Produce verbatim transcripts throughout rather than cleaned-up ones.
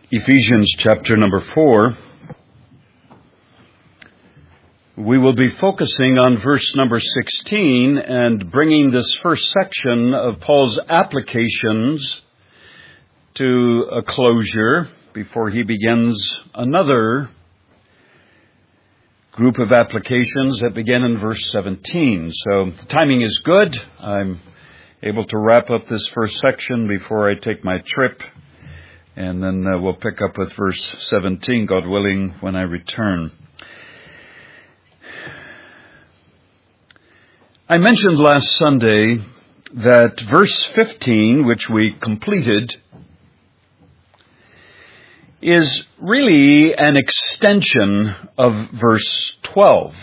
Ephesians chapter number four. We will be focusing on verse number sixteen and bringing this first section of Paul's applications to a closure before he begins another group of applications that begin in verse seventeen. So the timing is good. I'm able to wrap up this first section before I take my trip. And then uh, we'll pick up with verse seventeen, God willing, when I return. I mentioned last Sunday that verse fifteen, which we completed, is really an extension of verse twelve.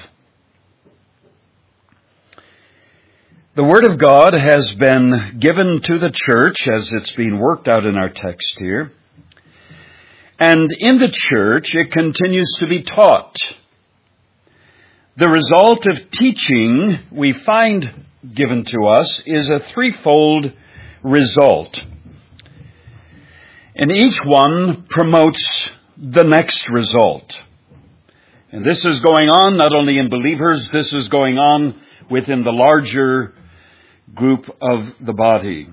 The Word of God has been given to the church as it's being worked out in our text here. And in the church, it continues to be taught. The result of teaching we find given to us is a threefold result. And each one promotes the next result. And this is going on not only in believers, this is going on within the larger group of the body.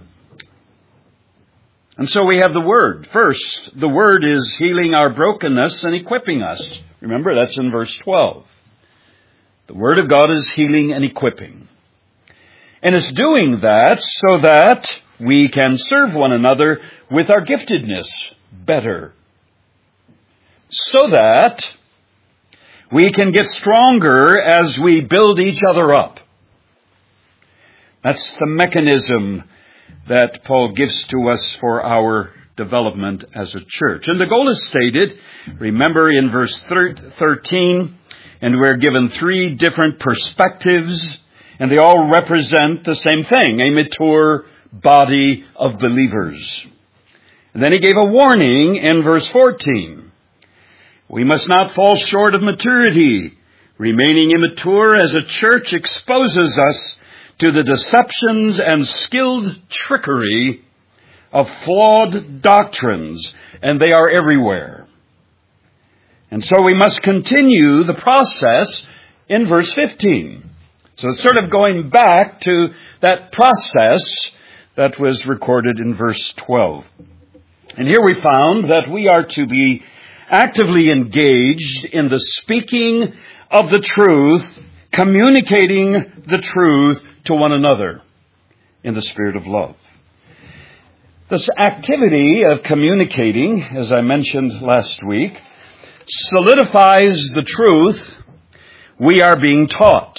And so we have the Word. First, the Word is healing our brokenness and equipping us. Remember, that's in verse twelve. The Word of God is healing and equipping. And it's doing that so that we can serve one another with our giftedness better. So that we can get stronger as we build each other up. That's the mechanism that Paul gives to us for our development as a church. And the goal is stated, remember in verse thirteen, and we're given three different perspectives, and they all represent the same thing, a mature body of believers. And then he gave a warning in verse fourteen. We must not fall short of maturity. Remaining immature as a church exposes us to the deceptions and skilled trickery of flawed doctrines, and they are everywhere. And so we must continue the process in verse fifteen. So it's sort of going back to that process that was recorded in verse twelve. And here we found that we are to be actively engaged in the speaking of the truth, communicating the truth to one another in the spirit of love. This activity of communicating, as I mentioned last week, solidifies the truth we are being taught.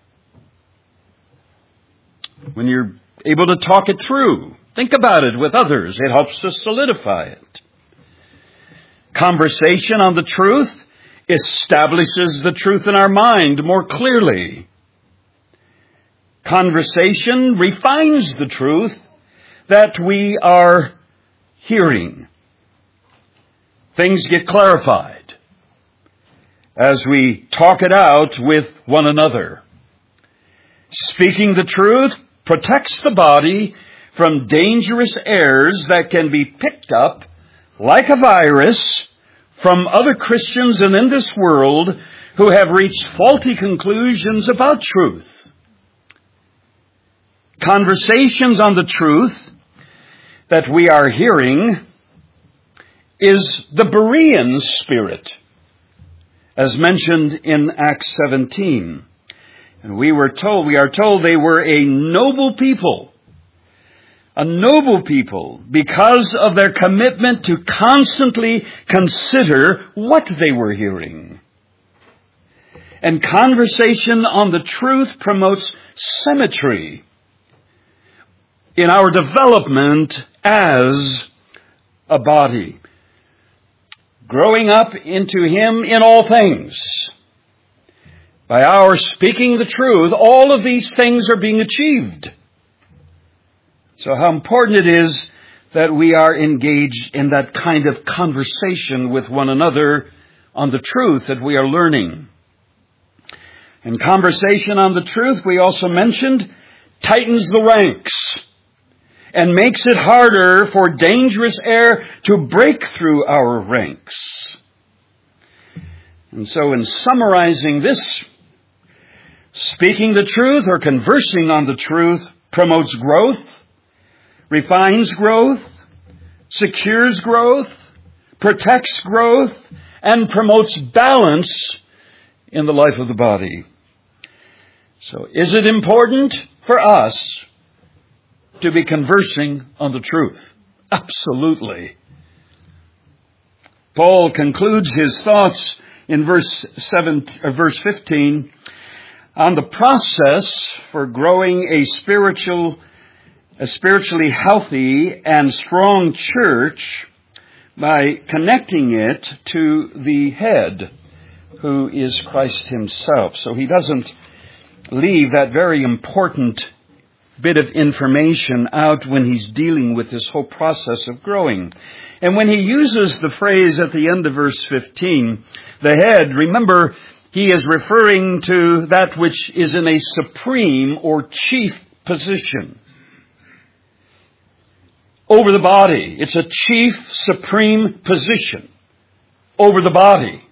When you're able to talk it through, think about it with others, it helps to solidify it. Conversation on the truth establishes the truth in our mind more clearly. Conversation refines the truth that we are hearing. Things get clarified as we talk it out with one another. Speaking the truth protects the body from dangerous errors that can be picked up like a virus from other Christians and in this world who have reached faulty conclusions about truth. Conversations on the truth that we are hearing is the Berean spirit, as mentioned in Acts seventeen. And we were told, we are told they were a noble people. A noble people because of their commitment to constantly consider what they were hearing. And conversation on the truth promotes symmetry in our development as a body. Growing up into Him in all things. By our speaking the truth, all of these things are being achieved. So how important it is that we are engaged in that kind of conversation with one another on the truth that we are learning. And conversation on the truth, we also mentioned, tightens the ranks and makes it harder for dangerous air to break through our ranks. And so in summarizing this, speaking the truth or conversing on the truth promotes growth, refines growth, secures growth, protects growth, and promotes balance in the life of the body. So is it important for us to be conversing on the truth? Absolutely. Paul concludes his thoughts in verse seven, or verse fifteen on the process for growing a spiritual, a spiritually healthy and strong church by connecting it to the head, who is Christ himself. So he doesn't leave that very important bit of information out when he's dealing with this whole process of growing. And when he uses the phrase at the end of verse fifteen, the head, remember, he is referring to that which is in a supreme or chief position over the body. It's a chief, supreme position over the body.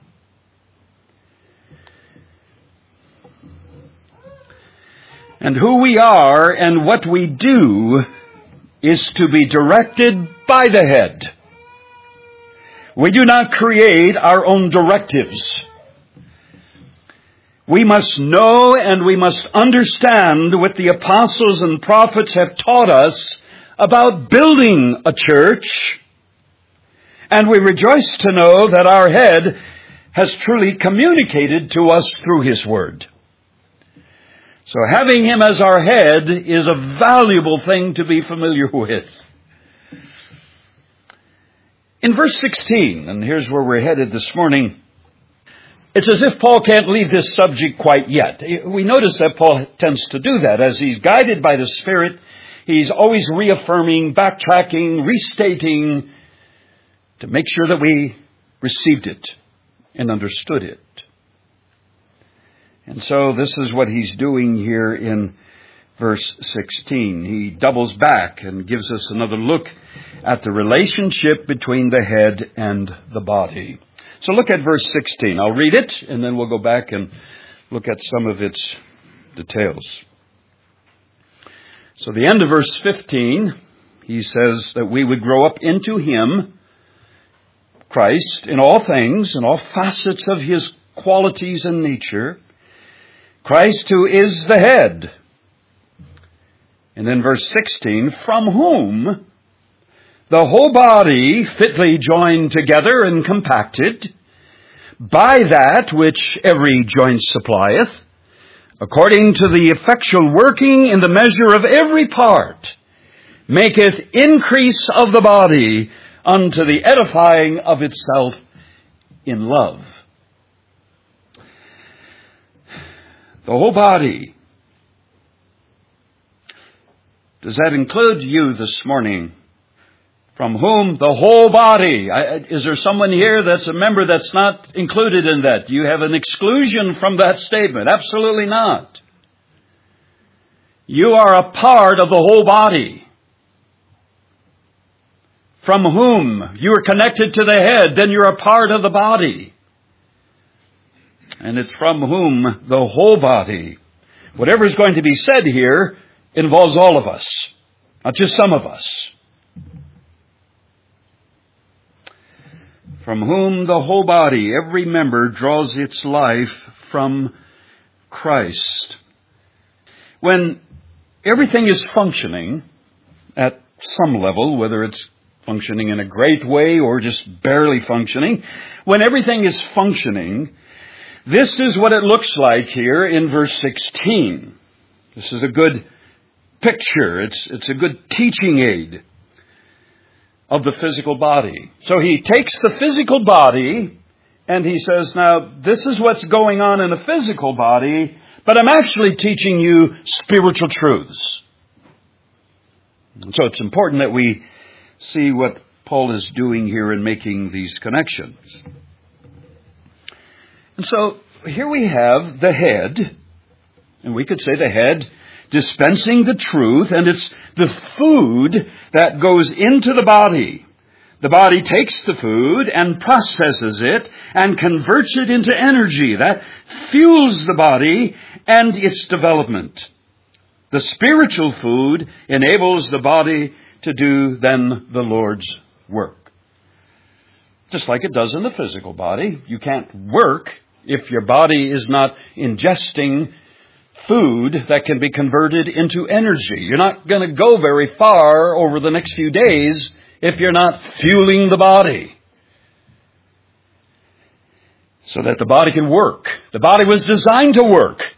And who we are and what we do is to be directed by the head. We do not create our own directives. We must know and we must understand what the apostles and prophets have taught us about building a church. And we rejoice to know that our head has truly communicated to us through his word. So having him as our head is a valuable thing to be familiar with. In verse sixteen, and here's where we're headed this morning, it's as if Paul can't leave this subject quite yet. We notice that Paul tends to do that. As he's guided by the Spirit, he's always reaffirming, backtracking, restating to make sure that we received it and understood it. And so this is what he's doing here in verse sixteen. He doubles back and gives us another look at the relationship between the head and the body. So look at verse sixteen. I'll read it, and then we'll go back and look at some of its details. So the end of verse fifteen, he says that we would grow up into him, Christ, in all things, in all facets of his qualities and nature. Christ, who is the head. And then verse sixteen, from whom the whole body, fitly joined together and compacted, by that which every joint supplieth, according to the effectual working in the measure of every part, maketh increase of the body unto the edifying of itself in love. The whole body. Does that include you this morning? From whom the whole body. Is there someone here that's a member that's not included in that? Do you have an exclusion from that statement? Absolutely not. You are a part of the whole body. From whom you are connected to the head, then you're a part of the body. And it's from whom the whole body. Whatever is going to be said here involves all of us, not just some of us. From whom the whole body, every member, draws its life from Christ. When everything is functioning at some level, whether it's functioning in a great way or just barely functioning, when everything is functioning, this is what it looks like here in verse sixteen. This is a good picture. It's, it's a good teaching aid of the physical body. So he takes the physical body and he says, now, this is what's going on in a physical body, but I'm actually teaching you spiritual truths. And so it's important that we see what Paul is doing here in making these connections. And so here we have the head, and we could say the head dispensing the truth, and it's the food that goes into the body. The body takes the food and processes it and converts it into energy. That fuels the body and its development. The spiritual food enables the body to do then the Lord's work. Just like it does in the physical body. You can't work if your body is not ingesting food that can be converted into energy. You're not going to go very far over the next few days if you're not fueling the body so that the body can work. The body was designed to work.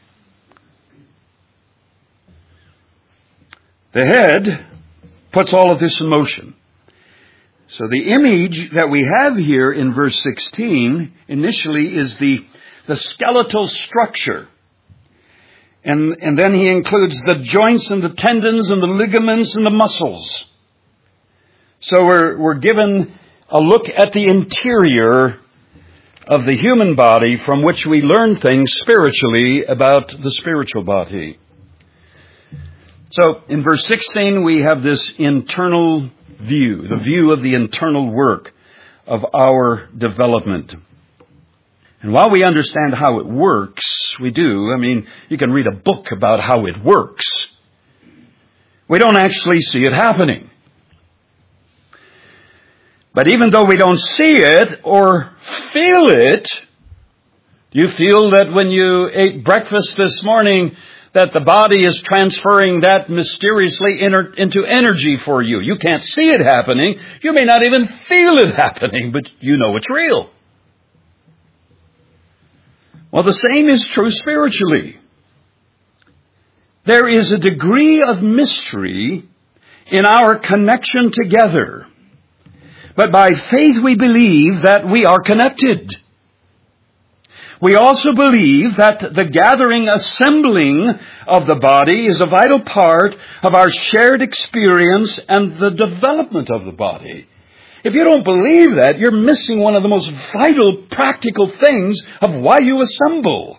The head puts all of this in motion. So the image that we have here in verse sixteen initially is the, the skeletal structure. And, and then he includes the joints and the tendons and the ligaments and the muscles. So we're, we're given a look at the interior of the human body from which we learn things spiritually about the spiritual body. So in verse sixteen, we have this internal view, the view of the internal work of our development. And while we understand how it works, we do. I mean, you can read a book about how it works. We don't actually see it happening. But even though we don't see it or feel it, do you feel that when you ate breakfast this morning that the body is transferring that mysteriously into energy for you? You can't see it happening. You may not even feel it happening, but you know it's real. Well, the same is true spiritually. There is a degree of mystery in our connection together. But by faith we believe that we are connected. We also believe that the gathering, assembling of the body is a vital part of our shared experience and the development of the body. If you don't believe that, you're missing one of the most vital, practical things of why you assemble.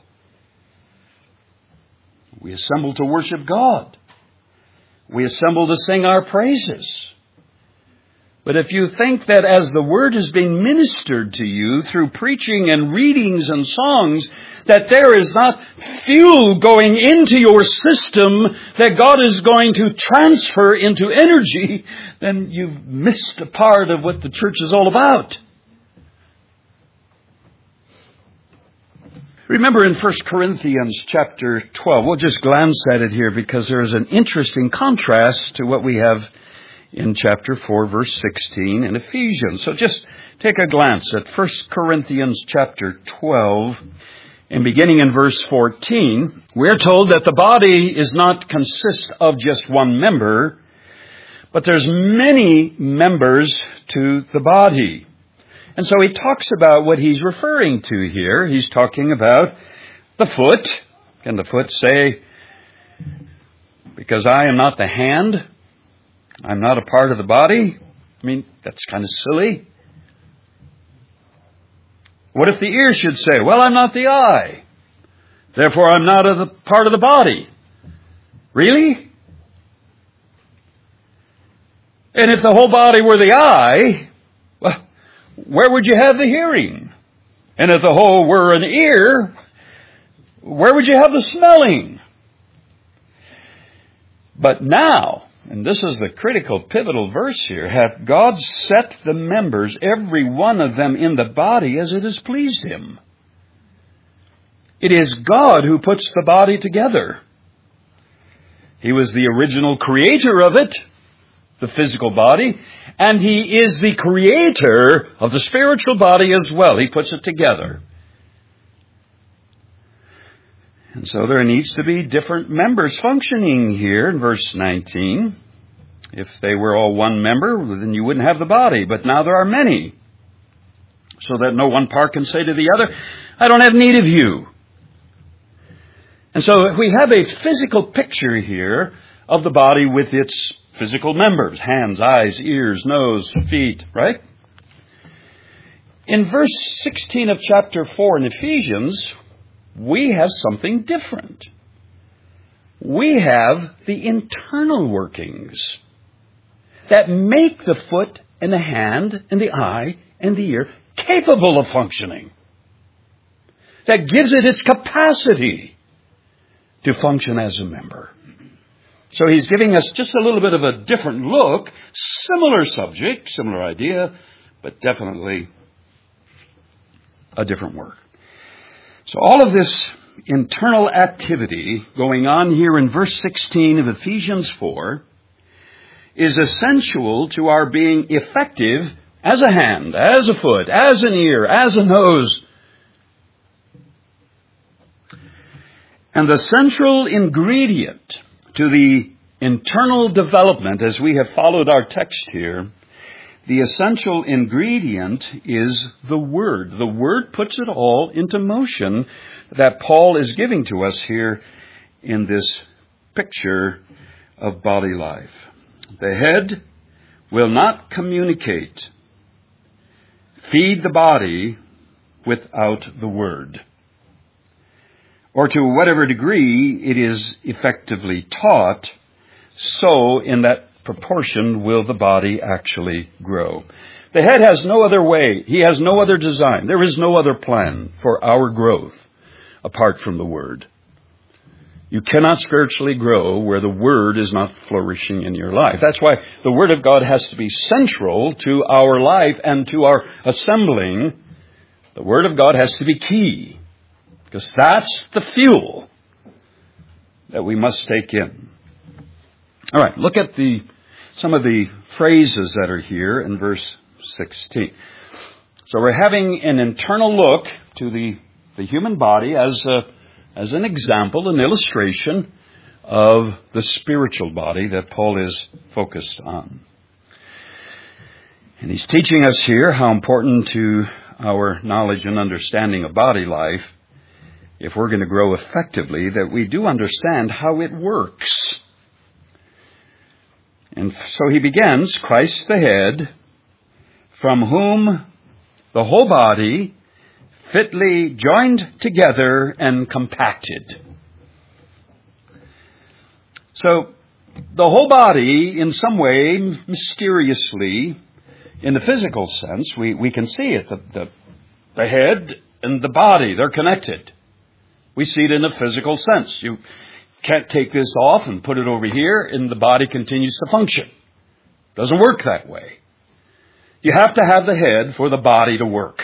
We assemble to worship God. We assemble to sing our praises. But if you think that as the Word is being ministered to you through preaching and readings and songs, that there is not fuel going into your system that God is going to transfer into energy, then you've missed a part of what the church is all about. Remember in First Corinthians chapter twelve, we'll just glance at it here because there is an interesting contrast to what we have in chapter four, verse sixteen in Ephesians. So just take a glance at First Corinthians chapter twelve, and beginning in verse fourteen, we're told that the body is not consist of just one member, but there's many members to the body. And so he talks about what he's referring to here. He's talking about the foot. Can the foot say, because I am not the hand, I'm not a part of the body? I mean, that's kind of silly. What if the ear should say, well, I'm not the eye, therefore I'm not a part of the body? Really? And if the whole body were the eye, well, where would you have the hearing? And if the whole were an ear, where would you have the smelling? But now, and this is the critical, pivotal verse here, hath God set the members, every one of them, in the body as it has pleased Him. It is God who puts the body together. He was the original creator of it, the physical body, and He is the creator of the spiritual body as well. He puts it together. And so there needs to be different members functioning here in verse nineteen. If they were all one member, then you wouldn't have the body. But now there are many, so that no one part can say to the other, I don't have need of you. And so we have a physical picture here of the body with its physical members, hands, eyes, ears, nose, feet, right? In verse sixteen of chapter four in Ephesians, we have something different. we have the internal workings that make the foot and the hand and the eye and the ear capable of functioning. That gives it its capacity to function as a member. So he's giving us just a little bit of a different look, similar subject, similar idea, but definitely a different work. So all of this internal activity going on here in verse sixteen of Ephesians four is essential to our being effective as a hand, as a foot, as an ear, as a nose. And the central ingredient to the internal development, as we have followed our text here, the essential ingredient is the Word. The Word puts it all into motion that Paul is giving to us here in this picture of body life. The head will not communicate, feed the body without the Word. Or to whatever degree it is effectively taught, so in that proportion will the body actually grow. The head has no other way. He has no other design. There is no other plan for our growth apart from the Word. You cannot spiritually grow where the Word is not flourishing in your life. That's why the Word of God has to be central to our life and to our assembling. The Word of God has to be key, because that's the fuel that we must take in. All right, look at the some of the phrases that are here in verse sixteen. So we're having an internal look to the, the human body as a, as an example, an illustration of the spiritual body that Paul is focused on. And he's teaching us here how important to our knowledge and understanding of body life, if we're going to grow effectively, that we do understand how it works. And so he begins, Christ the head, from whom the whole body, fitly joined together and compacted. So the whole body, in some way, mysteriously, in the physical sense, we, we can see it. The, the, the head and the body, they're connected. We see it in a physical sense. You can't take this off and put it over here and the body continues to function. Doesn't work that way. You have to have the head for the body to work.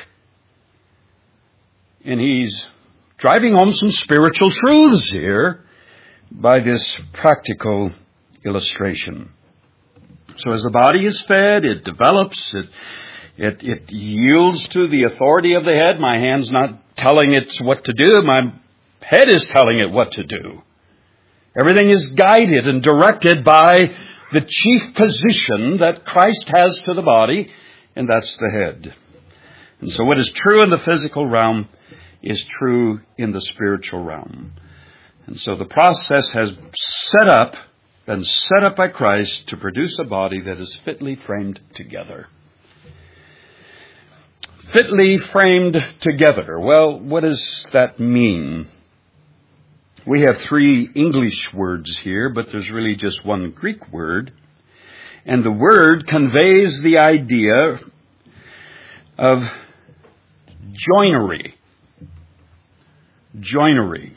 And he's driving home some spiritual truths here by this practical illustration. So as the body is fed, it develops, it, it, it yields to the authority of the head. My hand's not telling it what to do. My head is telling it what to do. Everything is guided and directed by the chief position that Christ has to the body, and that's the head. And so what is true in the physical realm is true in the spiritual realm. And so the process has set up, been set up by Christ to produce a body that is fitly framed together. Fitly framed together. Well, what does that mean? We have three English words here, but there's really just one Greek word. And the word conveys the idea of joinery. Joinery.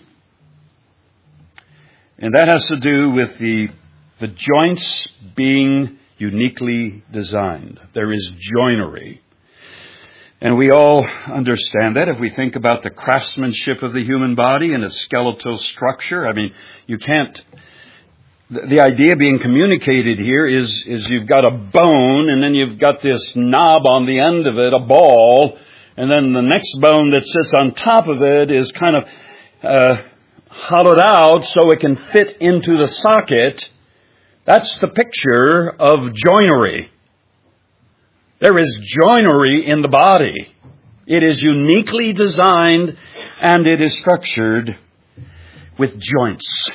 And that has to do with the, the joints being uniquely designed. There is joinery. And we all understand that if we think about the craftsmanship of the human body and its skeletal structure. I mean, you can't... The, the idea being communicated here is, is you've got a bone and then you've got this knob on the end of it, a ball, and then the next bone that sits on top of it is kind of uh, hollowed out so it can fit into the socket. That's the picture of joinery. There is joinery in the body. It is uniquely designed and it is structured with joints.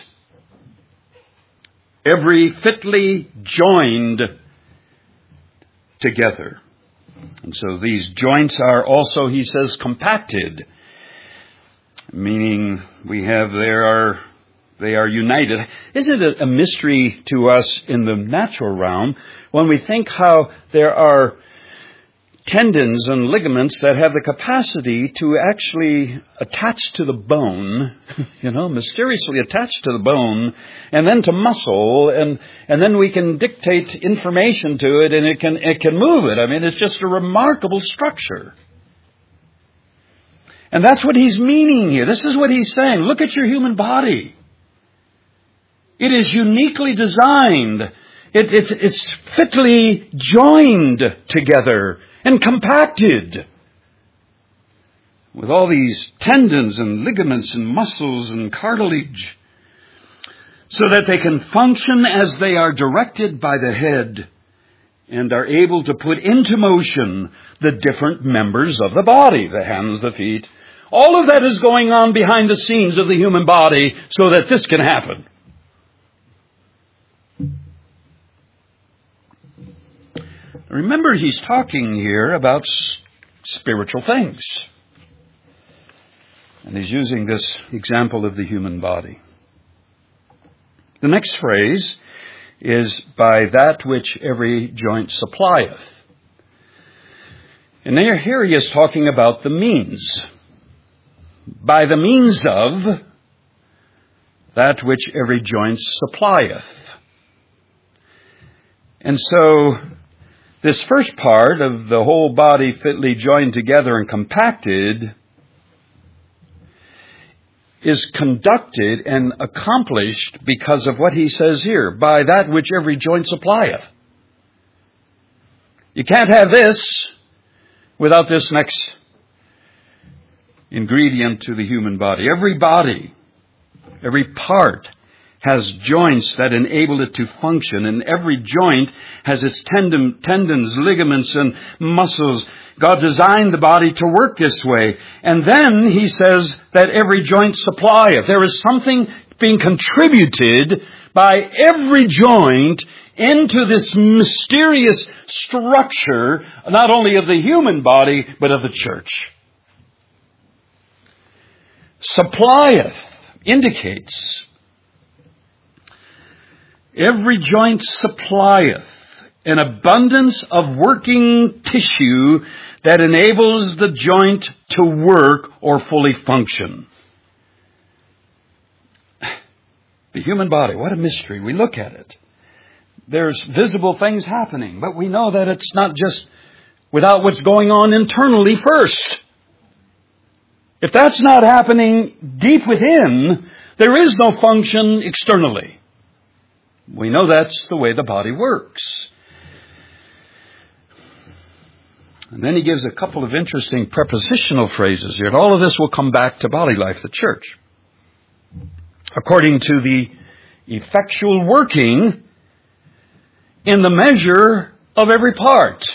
Every fitly joined together. And so these joints are also, he says, compacted. Meaning we have there our They are united. Isn't it a mystery to us in the natural realm when we think how there are tendons and ligaments that have the capacity to actually attach to the bone, you know, mysteriously attach to the bone, and then to muscle, and, and then we can dictate information to it, and it can, it can move it. I mean, it's just a remarkable structure. And that's what he's meaning here. This is what he's saying. Look at your human body. It is uniquely designed. It, it's, it's fitly joined together and compacted with all these tendons and ligaments and muscles and cartilage so that they can function as they are directed by the head and are able to put into motion the different members of the body, the hands, the feet. All of that is going on behind the scenes of the human body so that this can happen. Remember, he's talking here about spiritual things. And he's using this example of the human body. The next phrase is, by that which every joint supplieth. And there, here he is talking about the means. By the means of that which every joint supplieth. And so, this first part of the whole body fitly joined together and compacted is conducted and accomplished because of what he says here, by that which every joint supplieth. You can't have this without this next ingredient to the human body. Every body, every part has joints that enable it to function, and every joint has its tendon, tendons, ligaments, and muscles. God designed the body to work this way. And then he says that every joint supplieth. There is something being contributed by every joint into this mysterious structure, not only of the human body, but of the church. Supplieth indicates every joint supplieth an abundance of working tissue that enables the joint to work or fully function. The human body, what a mystery. We look at it. There's visible things happening, but we know that it's not just without what's going on internally first. If that's not happening deep within, there is no function externally. We know that's the way the body works. And then he gives a couple of interesting prepositional phrases here. And all of this will come back to body life, the church. According to the effectual working in the measure of every part.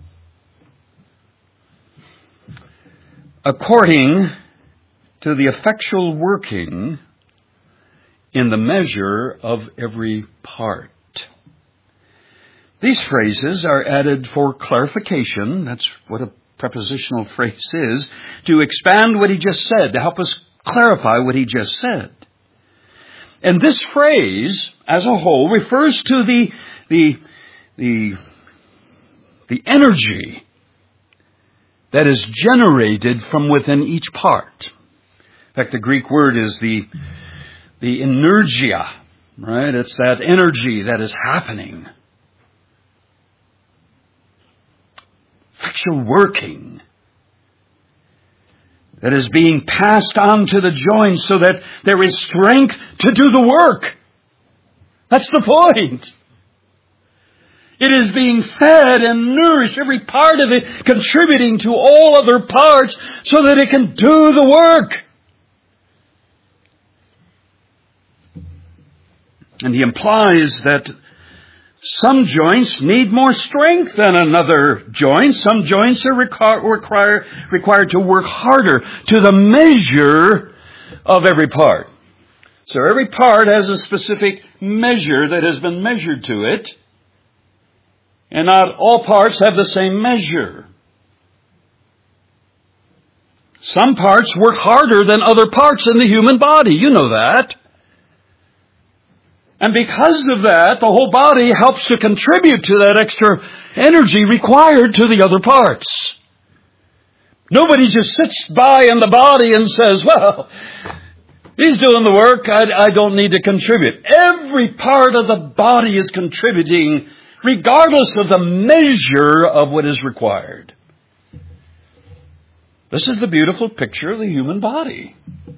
According to the effectual working in the measure of every part. These phrases are added for clarification. That's what a prepositional phrase is. To expand what he just said, to help us clarify what he just said. And this phrase, as a whole, refers to the, the, the, the energy that is generated from within each part. In fact, the Greek word is the The energia, right? It's that energy that is happening. Effectual working that is being passed on to the joints so that there is strength to do the work. That's the point. It is being fed and nourished, every part of it contributing to all other parts so that it can do the work. And he implies that some joints need more strength than another joint. Some joints are require, require, required to work harder to the measure of every part. So every part has a specific measure that has been measured to it. And not all parts have the same measure. Some parts work harder than other parts in the human body. You know that. And because of that, the whole body helps to contribute to that extra energy required to the other parts. Nobody just sits by in the body and says, well, he's doing the work, I, I don't need to contribute. Every part of the body is contributing regardless of the measure of what is required. This is the beautiful picture of the human body.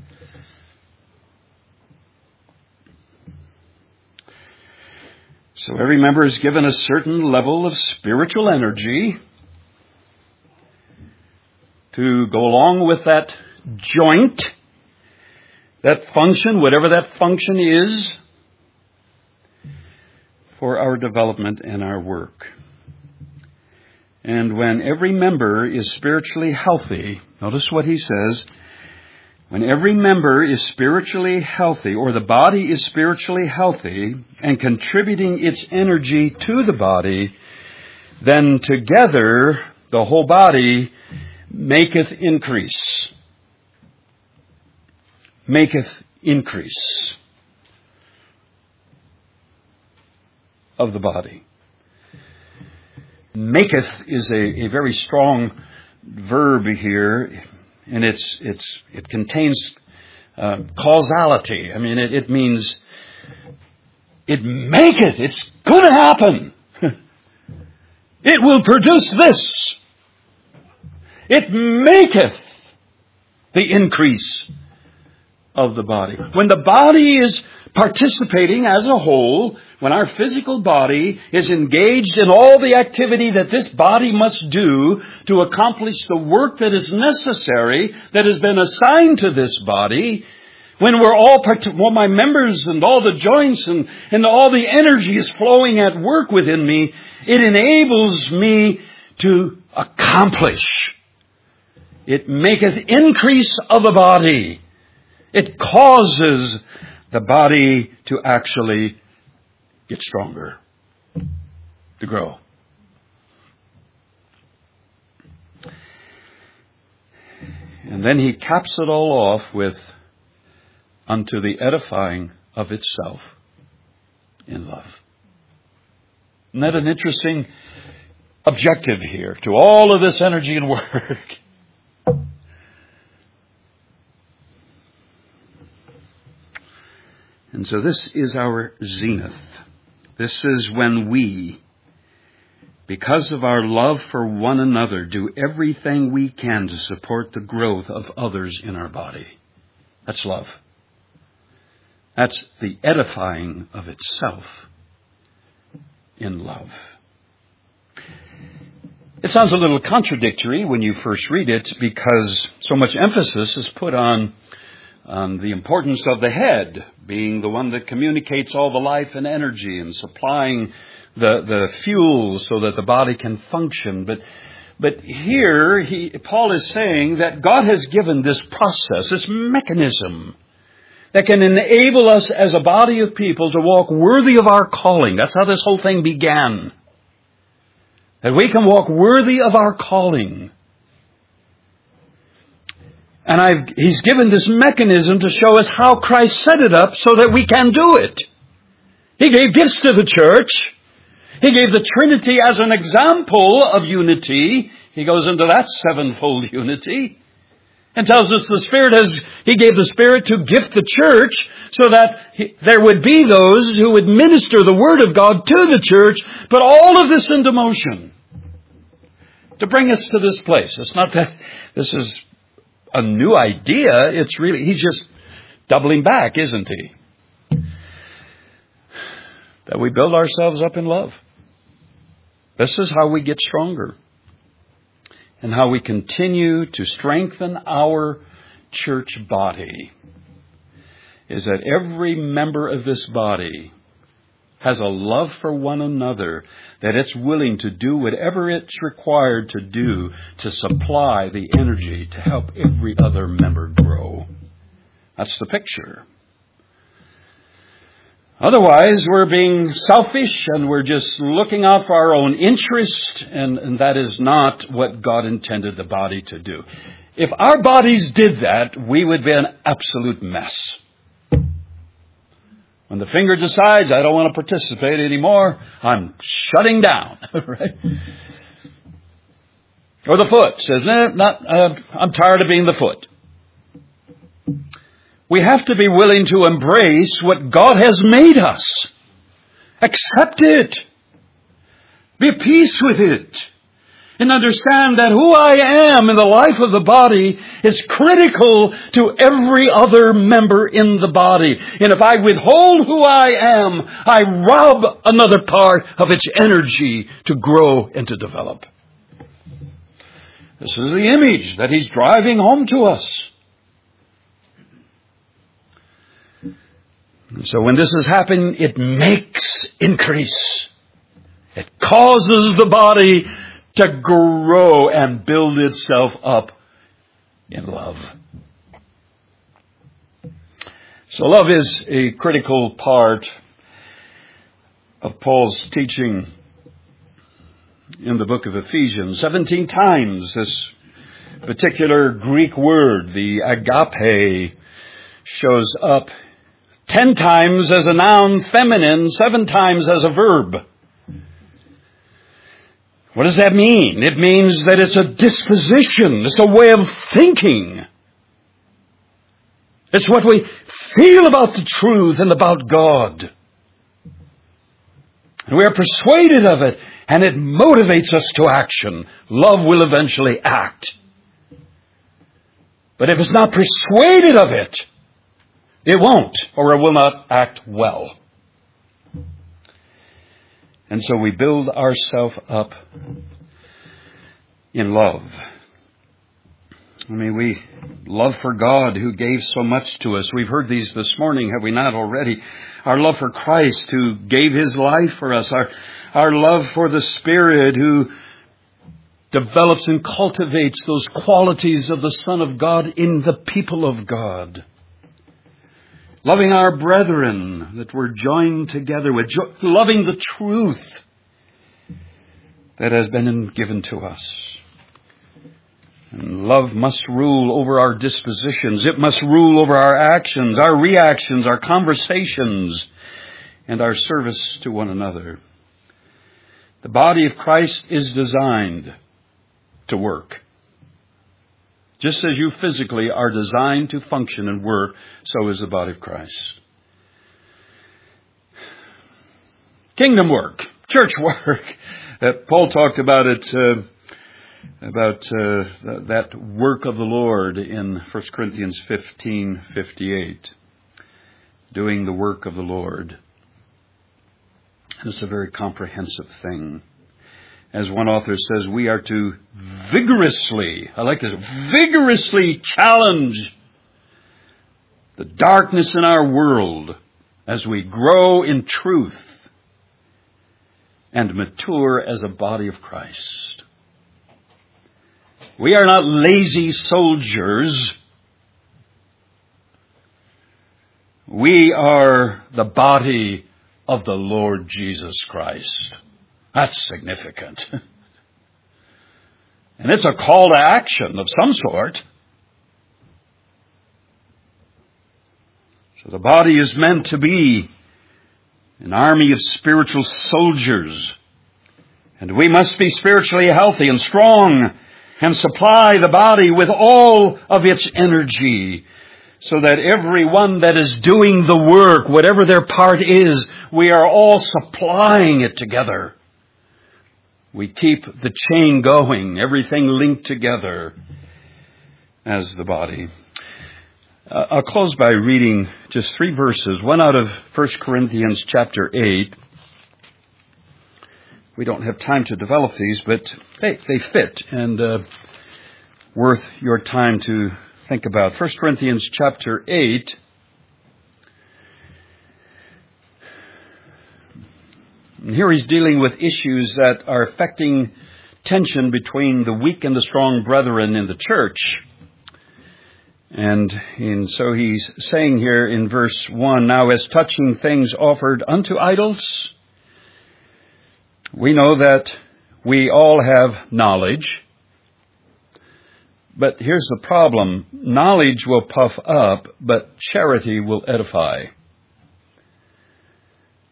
So every member is given a certain level of spiritual energy to go along with that joint, that function, whatever that function is, for our development and our work. And when every member is spiritually healthy, notice what he says, when every member is spiritually healthy, or the body is spiritually healthy, and contributing its energy to the body, then together the whole body maketh increase. Maketh increase of the body. Maketh is a, a very strong verb here, and it's it's it contains uh, causality. I mean, it, it means it maketh. It's going to happen. It will produce this. It maketh the increase of the body. When the body is participating as a whole, when our physical body is engaged in all the activity that this body must do to accomplish the work that is necessary, that has been assigned to this body, when we're all, part- well, my members and all the joints and, and all the energy is flowing at work within me, it enables me to accomplish. It maketh increase of the body. It causes the body to actually get stronger, to grow. And then he caps it all off with, unto the edifying of itself in love. Isn't that an interesting objective here to all of this energy and work? And so this is our zenith. This is when we, because of our love for one another, do everything we can to support the growth of others in our body. That's love. That's the edifying of itself in love. It sounds a little contradictory when you first read it because so much emphasis is put on Um, the importance of the head being the one that communicates all the life and energy and supplying the, the fuel so that the body can function. But but here he, Paul is saying that God has given this process, this mechanism that can enable us as a body of people to walk worthy of our calling. That's how this whole thing began. That we can walk worthy of our calling. And I've, he's given this mechanism to show us how Christ set it up so that we can do it. He gave gifts to the church. He gave the Trinity as an example of unity. He goes into that sevenfold unity and tells us the Spirit has, He gave the Spirit to gift the church so that he, there would be those who would minister the Word of God to the church, but all of this into motion to bring us to this place. It's not that this is a new idea. It's really, he's just doubling back, isn't he? That we build ourselves up in love. This is how we get stronger and how we continue to strengthen our church body, is that every member of this body has a love for one another, that it's willing to do whatever it's required to do to supply the energy to help every other member grow. That's the picture. Otherwise, we're being selfish and we're just looking out for our own interest, and, and that is not what God intended the body to do. If our bodies did that, we would be an absolute mess. When the finger decides, I don't want to participate anymore, I'm shutting down. Right? Or the foot says, nah, not, uh, I'm tired of being the foot. We have to be willing to embrace what God has made us. Accept it. Be at peace with it. And understand that who I am in the life of the body is critical to every other member in the body. And if I withhold who I am, I rob another part of its energy to grow and to develop. This is the image that he's driving home to us. So when this has happened, it makes increase. It causes the body to grow and build itself up in love. So love is a critical part of Paul's teaching in the book of Ephesians. Seventeen times this particular Greek word, the agape, shows up. Ten times as a noun feminine, seven times as a verb. What does that mean? It means that it's a disposition. It's a way of thinking. It's what we feel about the truth and about God. And we are persuaded of it, and it motivates us to action. Love will eventually act. But if it's not persuaded of it, it won't, or it will not act well. And so we build ourselves up in love. I mean, we love for God who gave so much to us. We've heard these this morning, have we not already? Our love for Christ who gave his life for us. Our, our love for the Spirit who develops and cultivates those qualities of the Son of God in the people of God. Loving our brethren that we're joined together with. Jo- loving the truth that has been given to us. And love must rule over our dispositions. It must rule over our actions, our reactions, our conversations, and our service to one another. The body of Christ is designed to work. Just as you physically are designed to function and work, so is the body of Christ. Kingdom work, church work. Uh, Paul talked about it, uh, about uh, that work of the Lord in First Corinthians fifteen fifty-eight. Doing the work of the Lord. It's a very comprehensive thing. As one author says, we are to vigorously, I like this, vigorously challenge the darkness in our world as we grow in truth and mature as a body of Christ. We are not lazy soldiers. We are the body of the Lord Jesus Christ. That's significant. And it's a call to action of some sort. So the body is meant to be an army of spiritual soldiers. And we must be spiritually healthy and strong and supply the body with all of its energy so that everyone that is doing the work, whatever their part is, we are all supplying it together. We keep the chain going, everything linked together as the body. Uh, I'll close by reading just three verses, one out of First Corinthians chapter eight. We don't have time to develop these, but hey, they fit and uh, worth your time to think about. First Corinthians chapter eight. And here he's dealing with issues that are affecting tension between the weak and the strong brethren in the church. And, and so he's saying here in verse one, now as touching things offered unto idols, we know that we all have knowledge. But here's the problem. Knowledge will puff up, but charity will edify.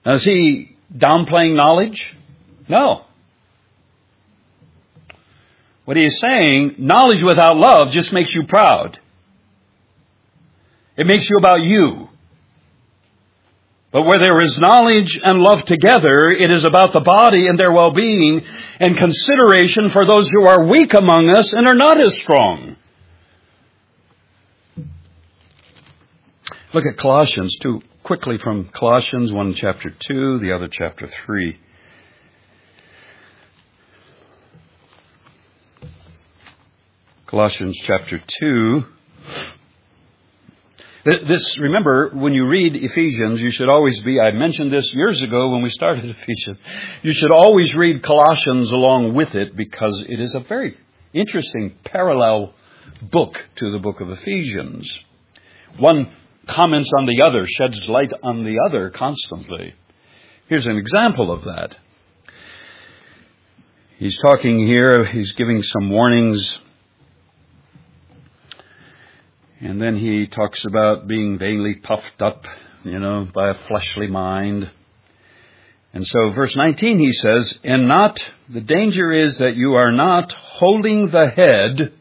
Now, is he downplaying knowledge? No. What he is saying, knowledge without love just makes you proud. It makes you about you. But where there is knowledge and love together, it is about the body and their well-being and consideration for those who are weak among us and are not as strong. Look at Colossians two, quickly from Colossians, one chapter two, the other chapter three. Colossians chapter two. This, remember, when you read Ephesians, you should always be, I mentioned this years ago when we started Ephesians, you should always read Colossians along with it because it is a very interesting parallel book to the book of Ephesians. One comments on the other, sheds light on the other constantly. Here's an example of that. He's talking here, he's giving some warnings. And then he talks about being vainly puffed up, you know, by a fleshly mind. And so verse nineteen he says, and not, the danger is that you are not holding the head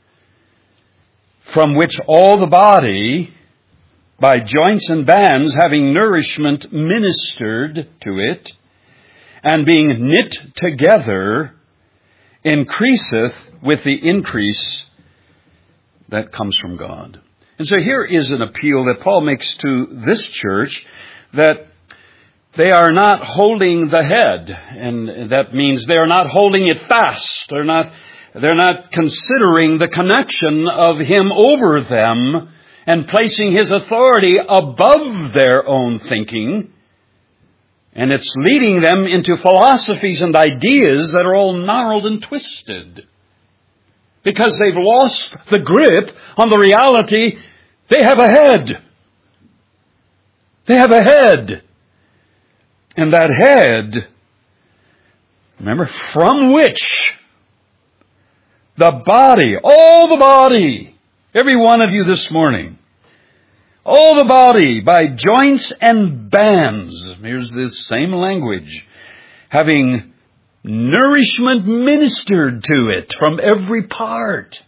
from which all the body, by joints and bands, having nourishment ministered to it, and being knit together, increaseth with the increase that comes from God. And so here is an appeal that Paul makes to this church, that they are not holding the head. And that means they are not holding it fast. They're not, they're not considering the connection of Him over them and placing His authority above their own thinking. And it's leading them into philosophies and ideas that are all gnarled and twisted. Because they've lost the grip on the reality, they have a head. They have a head. And that head, remember, from which the body, all the body, every one of you this morning, all the body by joints and bands, here's this same language, having nourishment ministered to it from every part,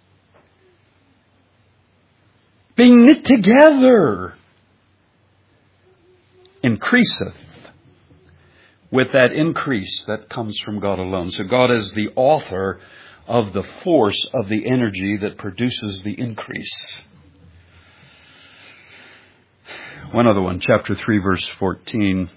being knit together, increaseth with that increase that comes from God alone. So God is the author of the force of the energy that produces the increase. One other one, chapter three, verse fourteen.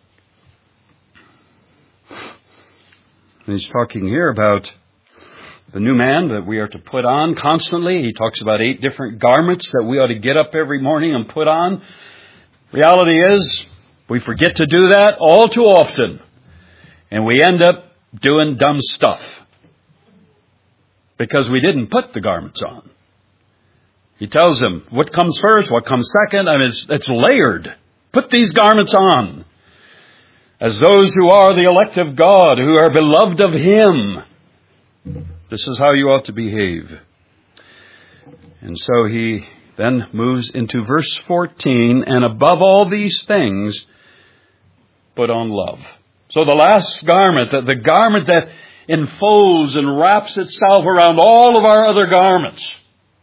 And he's talking here about the new man that we are to put on constantly. He talks about eight different garments that we ought to get up every morning and put on. Reality is, we forget to do that all too often. And we end up doing dumb stuff. Because we didn't put the garments on. He tells them what comes first, what comes second, and it's, it's layered. Put these garments on. As those who are the elect of God, who are beloved of Him. This is how you ought to behave. And so he then moves into verse fourteen, and above all these things, put on love. So the last garment, the, the garment that enfolds and wraps itself around all of our other garments,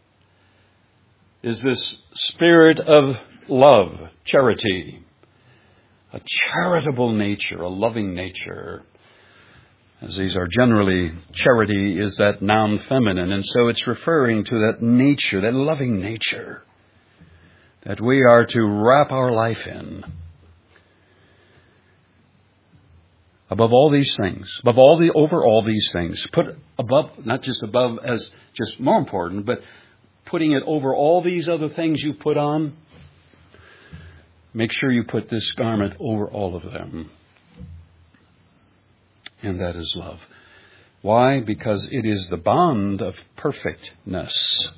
is this spirit of love, charity. A charitable nature, a loving nature. As these are generally, charity is that noun feminine, and so it's referring to that nature, that loving nature, that we are to wrap our life in. Above all these things, above all the, over all these things, put above, not just above as just more important, but putting it over all these other things you put on. Make sure you put this garment over all of them. And that is love. Why? Because it is the bond of perfectness.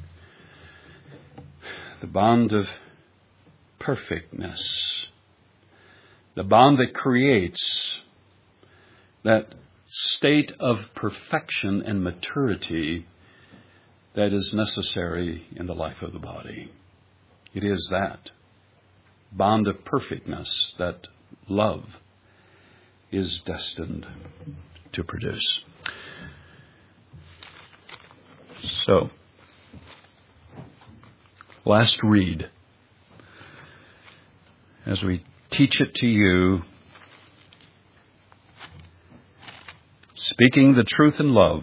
The bond of perfectness. The bond that creates that state of perfection and maturity that is necessary in the life of the body. It is that bond of perfectness that love is destined to produce. So, last read. As we teach it to you, speaking the truth in love,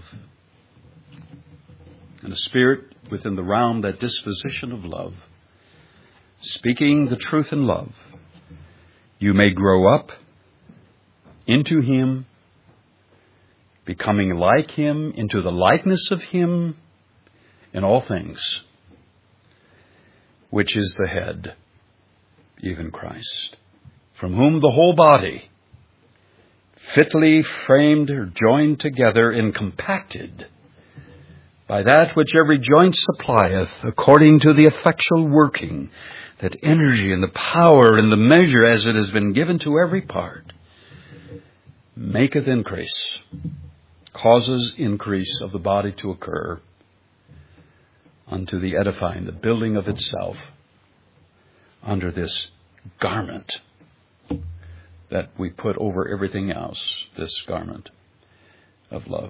and a spirit within the realm, that disposition of love, speaking the truth in love, you may grow up into Him, becoming like Him, into the likeness of Him in all things, which is the head, even Christ, from whom the whole body, fitly framed or joined together and compacted by that which every joint supplieth, according to the effectual working, that energy and the power and the measure as it has been given to every part, maketh increase, causes increase of the body to occur unto the edifying, the building of itself under this garment that we put over everything else, this garment of love.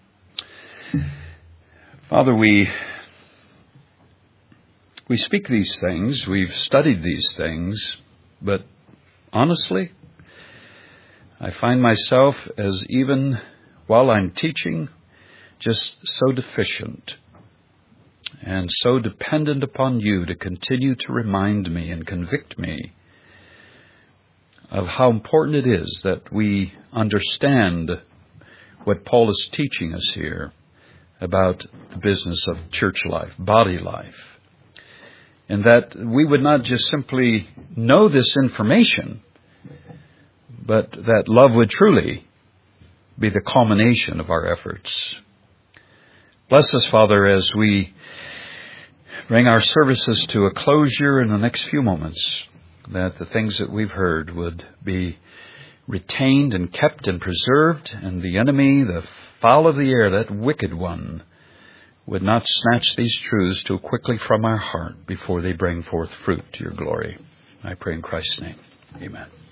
Father, we we speak these things, we've studied these things, but honestly, I find myself, as even while I'm teaching, just so deficient and so dependent upon you to continue to remind me and convict me of how important it is that we understand what Paul is teaching us here about the business of church life, body life, and that we would not just simply know this information, but that love would truly be the culmination of our efforts. Bless us, Father, as we bring our services to a closure in the next few moments, that the things that we've heard would be retained and kept and preserved, and the enemy, the fowl of the air, that wicked one, would not snatch these truths too quickly from our heart before they bring forth fruit to your glory. I pray in Christ's name. Amen.